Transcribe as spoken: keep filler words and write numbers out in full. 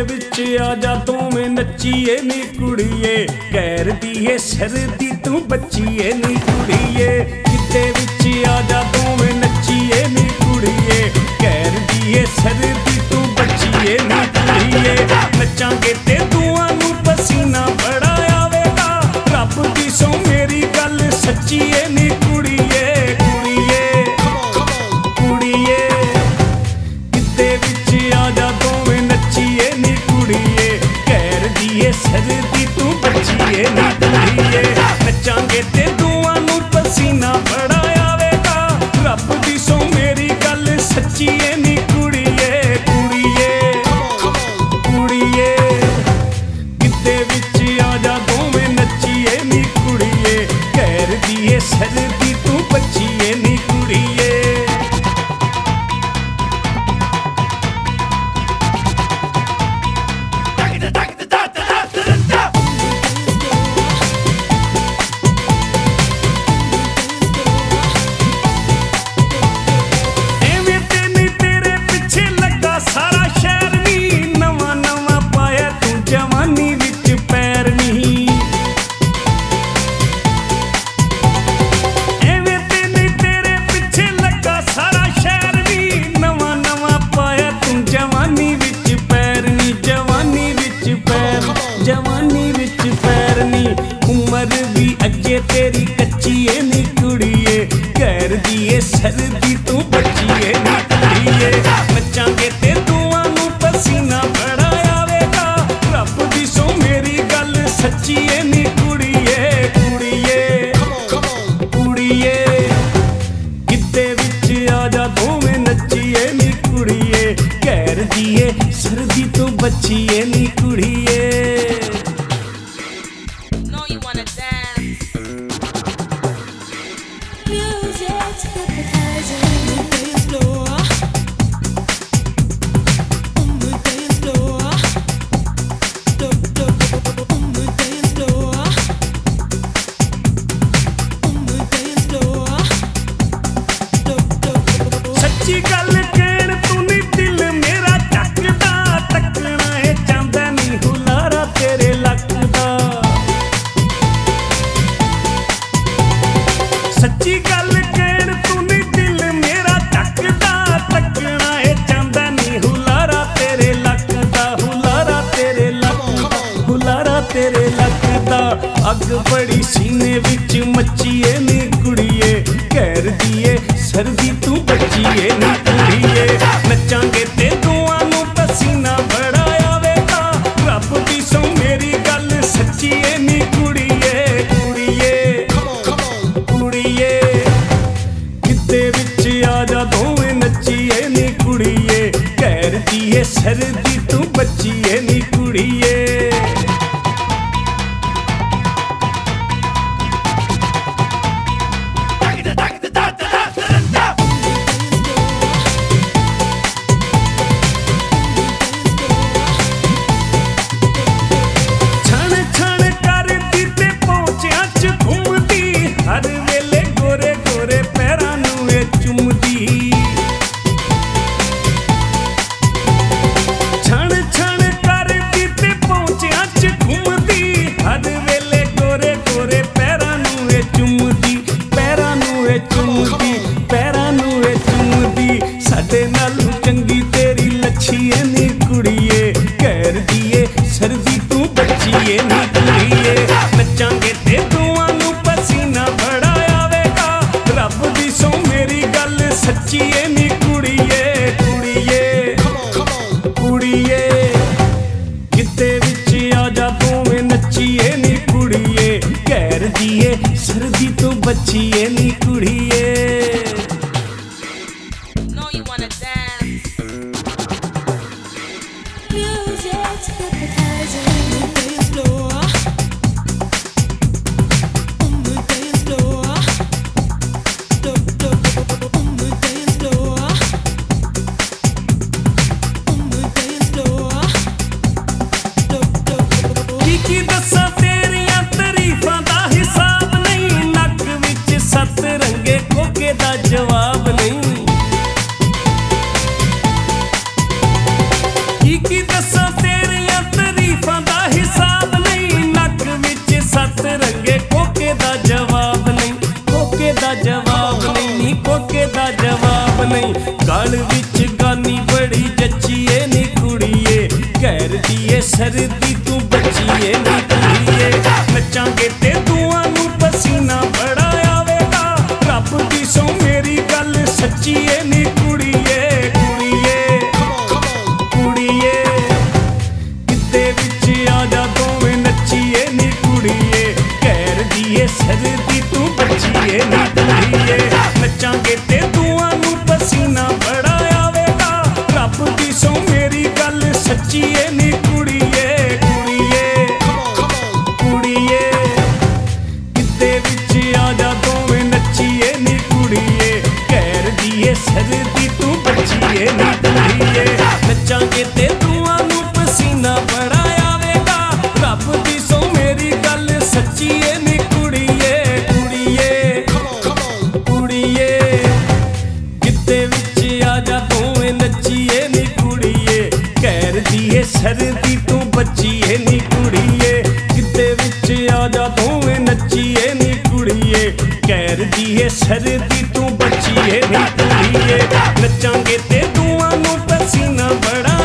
विच आजा दोवें नच्चीए नी कुड़िए कैर दिए सरदी तू बच्चीए नी कुड़िए गिद्दे विच आजा दोवें नच्चीए नी कुड़िए कैर दिए सरदी तू बच्चीए नी कुड़िए नचांगे ते दुआं नू पसीना बड़ा आवेगा रब दी सौ मेरी गल सच्चीए नी कुड़िए कुड़िए कुड़िए गिद्दे विच आजा दोवें नच्चीए नी कुड़िए कैर दिए सरदी तू बच्चीए नी कुड़िए नचांगे ते दुआं नू पसीना बड़ा आवेगा रब दी सौ मेरी गल सच्चीए नी कुड़िए कुड़िए कुड़िए गिद्दे विच आजा दोवें नच्चीए नी कुड़िए कैर दिए सरदी तू बच्चीए नी कुड़िए जवानी विच पैरनी उमर भी अगे तेरी कच्चीए नी कुड़िए कैर दिए सरदी तू बच्चीए नी कुड़िए नचांगे ते दुआं नू पसीना बड़ा आवेगा रब दी सौ मेरी गल सच्चीए नी कुड़िए कुड़िए कुड़िए गिद्दे विच आजा दोवें नच्चीए नी कुड़िए कैर दिए सरदी तू बच्चीए नी कुड़िए सच्ची गल कहण तू नी दिल मेरा चकदा तकना है चांदा नी हुलारा तेरे लकदा सच्ची गल कहण तू नी दिल मेरा चकदा तकना है चांदा नी हुलारा तेरे लकदा हुलारा तेरे लकदा हुलारा तेरे लकदा अग बड़ी सीने विच मच्चीए नी कुड़िए कैर दिए सरदी तू बच्चीए नी कुड़िए नचांगे ते दुआं नू पसीना बड़ा आवेगा रब दी सौ मेरी गल सच्चीए नी कुड़िए कुड़िए कुड़िए गिद्दे विच आजा दोवें नच्चीए नी कुड़िए कैर दिए सरदी तू बच्चीए नी कुड़िए हर वेले गोरे गोरे पैरां नूं ए चुमदी छण छण करदी ते पहुंचियां च घुमदी हर वेले गोरे गोरे पैरां नूं ए चुमदी पैरां नूं ए चुमदी पैरां नूं ए चुमदी साडे नालों चंगी तेरी लच्छीए नी कुड़िए कैर दिए सरदी तू बच्चीए नी कुड़िए नचांगे ते दुआं नूं पसीना बड़ा आवेगा रब दी सौ मेरी गल सच्चीए नी कुड़िए कुड़िए कुड़िए गिद्दे विच आजा दोवें नच्चीए नी कुड़िए कैर दिए सरदी तू बच्चीए नी कुड़िए की दस्सां तेरियां तरीफां दा हिसाब नहीं नक विच सत रंगे कोके दा ਸਰਦੀ ਤੂੰ ਬੱਚੀਏ ਨੀ ਕੁੜੀਏ ਨੱਚਾਂਗੇ ਤੇ ਤੂਆਂ ਨੂੰ ਪਸੀਨਾ ਬੜਾ ਆਵੇਗਾ ਰੱਬ ਦੀ ਸੌ ਮੇਰੀ ਗੱਲ ਸੱਚੀ ਏ ਨੀ ਕੁੜੀਏ ਕੁੜੀਏ ਕੁੜੀਏ ਕਿਤੇ ਵਿੱਚ ਆ ਜਾ ਦੋਵੇਂ ਨੱਚੀਏ ਨੀ ਕੁੜੀਏ ਕਹਿਰ ਦੀ ਏ ਸਰਦੀ ਤੂੰ ਬੱਚੀਏ ਨੀ ਕੁੜੀਏ ਨੱਚਾਂਗੇ ਤੇ ਤੂਆਂ ਨੂੰ ਪਸੀਨਾ ਬੜਾ ਆਵੇਗਾ ਰੱਬ ਦੀ ਸੌ ਮੇਰੀ ਗੱਲ ਸੱਚੀ ਏ ਨੀ ਕੁੜੀਏ ਕੁੜੀਏ ਕੁੜੀਏ ਕਿਤੇ ਵਿੱਚ ਆ ਜਾ ਦੋਵੇਂ ਨੱਚੀਏ ਨੀ ਕੁੜੀਏ ਕਹਿਰ ਦੀ ਏ ਸਰਦੀ ਤੂੰ ਬੱਚੀਏ ਨੀ ਕੁੜੀਏ ਨੱਚਾਂਗੇ ਤੇ ਤੂਆਂ ਨੂੰ ਪਸੀਨਾ ਬੜਾ ਆਵੇਗਾ ਰੱਬ ਦੀ ਸੌ ਮੇਰੀ ਗੱਲ ਸੱਚੀ ਏ ਨੀ ਕੁੜੀਏ ਕੁੜੀਏ ਕੁੜੀਏ ਕਿਤੇ ਵਿੱਚ ਆ ਜਾ ਦੋਵੇਂ ਨੱਚੀਏ ਨੀ ਕੁੜੀਏ ਕਹਿਰ ਦੀ ਏ ਸਰਦੀ ਤੂੰ ਬੱਚੀਏ ਨੀ ਕੁੜੀਏ ਕਿਤੇ ਵਿੱਚ ਆ ਜਾ ਦੋਵੇਂ ਨੱਚੀਏ ਨੀ ਕੁੜੀਏ ਕਹਿਰ ਦੀ ਏ ਸਰਦੀ ਤੂੰ ਬੱਚੀਏ ਨੀ ਕੁੜੀਏ ਨੱਚਾਂਗੇ ਤੇ ਤੂਆਂ ਨੂੰ ਪਸੀਨਾ ਬੜਾ